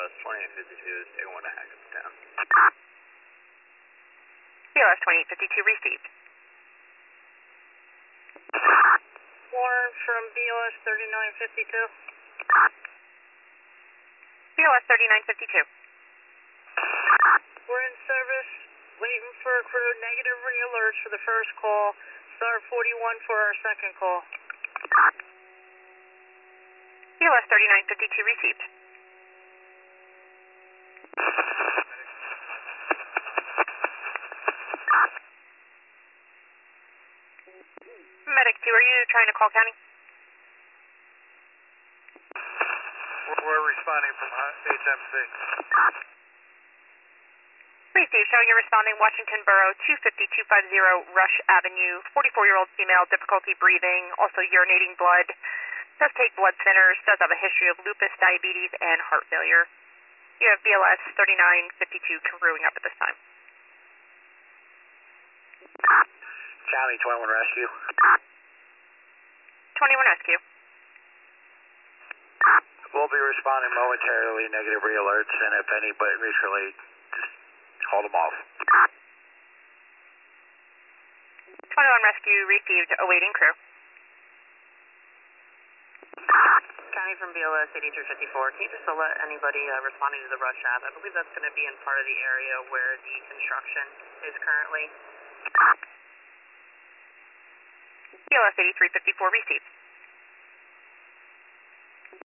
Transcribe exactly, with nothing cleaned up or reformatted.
S twenty-eight fifty-two, stay one to Hackettstown. B L S twenty-eight fifty-two received. Warren from B L S thirty-nine fifty-two. B L S thirty-nine fifty-two. We're in service, waiting for crew, negative re-alerts for the first call, star forty-one for our second call. B L S thirty-nine fifty-two received. Medic two, are you trying to call county? We're responding from H M C. Received, showing you're responding Washington Borough two fifty, two fifty Rush Avenue, forty-four-year-old female, difficulty breathing, also urinating blood, does take blood thinners, does have a history of lupus, diabetes, and heart failure. You have B L S thirty-nine fifty-two crewing up at this time. County twenty-one Rescue. twenty-one Rescue. We'll be responding momentarily, negative re-alerts, and if anybody reach relate, just hold them off. twenty-one Rescue received, awaiting crew. County from B L S eighty-three fifty-four, can you just let anybody uh, responding to the rush app? I believe that's going to be in part of the area where the construction is currently. B L S eighty-three fifty-four received.